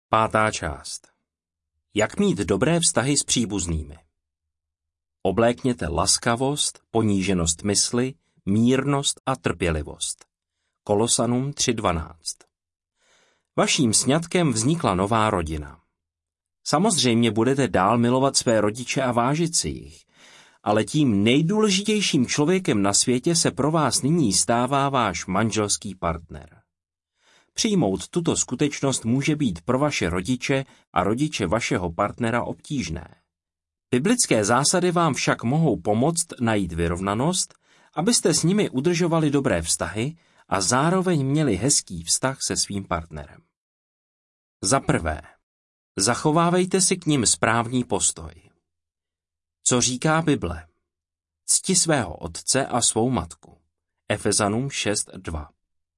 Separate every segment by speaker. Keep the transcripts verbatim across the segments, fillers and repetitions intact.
Speaker 1: Pátá část. Jak mít dobré vztahy s příbuznými? Oblékněte laskavost, poníženost mysli, mírnost a trpělivost. Kolosanům tři dvanáct. Vaším sňatkem vznikla nová rodina. Samozřejmě budete dál milovat své rodiče a vážit si jich, ale tím nejdůležitějším člověkem na světě se pro vás nyní stává váš manželský partner. Přijmout tuto skutečnost může být pro vaše rodiče a rodiče vašeho partnera obtížné. Biblické zásady vám však mohou pomoct najít vyrovnanost, abyste s nimi udržovali dobré vztahy a zároveň měli hezký vztah se svým partnerem. Za prvé, zachovávejte si k nim správný postoj. Co říká Bible? Cti svého otce a svou matku. Efezanům šest dva.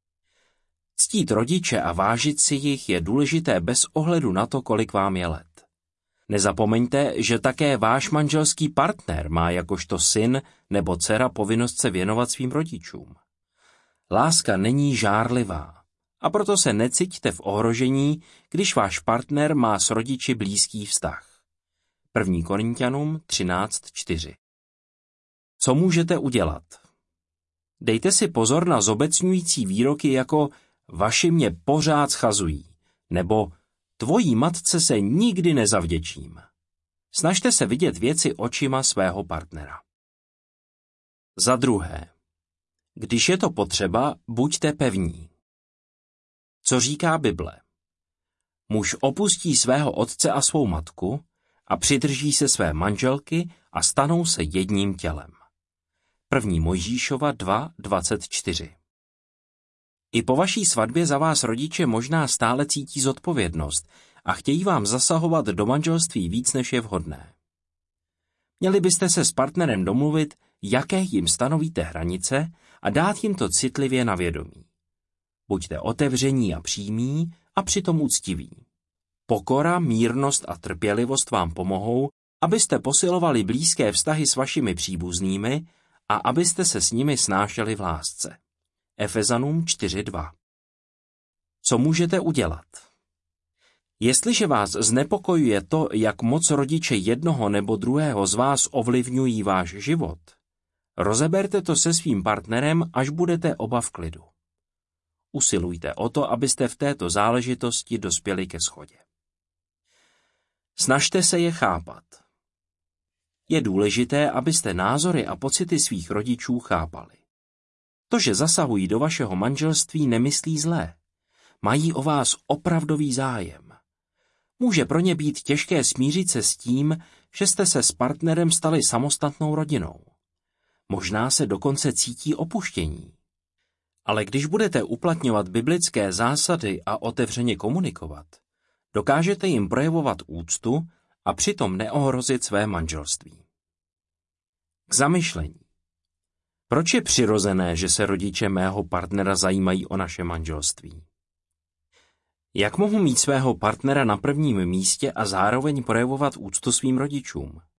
Speaker 1: Ctít rodiče a vážit si jich je důležité bez ohledu na to, kolik vám je let. Nezapomeňte, že také váš manželský partner má jakožto syn nebo dcera povinnost se věnovat svým rodičům. Láska není žárlivá a proto se neciťte v ohrožení, když váš partner má s rodiči blízký vztah. první Korinťanům třináct čtyři. Co můžete udělat? Dejte si pozor na zobecňující výroky jako vaši mě pořád schazují nebo tvojí matce se nikdy nezavděčím. Snažte se vidět věci očima svého partnera. Za druhé, když je to potřeba, buďte pevní. Co říká Bible? Muž opustí svého otce a svou matku a přidrží se své manželky a stanou se jedním tělem. první Mojžíšova dva dvacet čtyři. I po vaší svatbě za vás rodiče možná stále cítí zodpovědnost a chtějí vám zasahovat do manželství víc, než je vhodné. Měli byste se s partnerem domluvit, jaké jim stanovíte hranice a dát jim to citlivě na vědomí. Buďte otevření a přímí a přitom úctiví. Pokora, mírnost a trpělivost vám pomohou, abyste posilovali blízké vztahy s vašimi příbuznými a abyste se s nimi snášeli v lásce. Efezanům čtyři dva. Co můžete udělat? Jestliže vás znepokojuje to, jak moc rodiče jednoho nebo druhého z vás ovlivňují váš život, rozeberte to se svým partnerem, až budete oba v klidu. Usilujte o to, abyste v této záležitosti dospěli ke shodě. Snažte se je chápat. Je důležité, abyste názory a pocity svých rodičů chápali. To, že zasahují do vašeho manželství, nemyslí zlé. Mají o vás opravdový zájem. Může pro ně být těžké smířit se s tím, že jste se s partnerem stali samostatnou rodinou. Možná se dokonce cítí opuštění. Ale když budete uplatňovat biblické zásady a otevřeně komunikovat, dokážete jim projevovat úctu a přitom neohrozit své manželství. K zamyšlení. Proč je přirozené, že se rodiče mého partnera zajímají o naše manželství? Jak mohu mít svého partnera na prvním místě a zároveň projevovat úctu svým rodičům?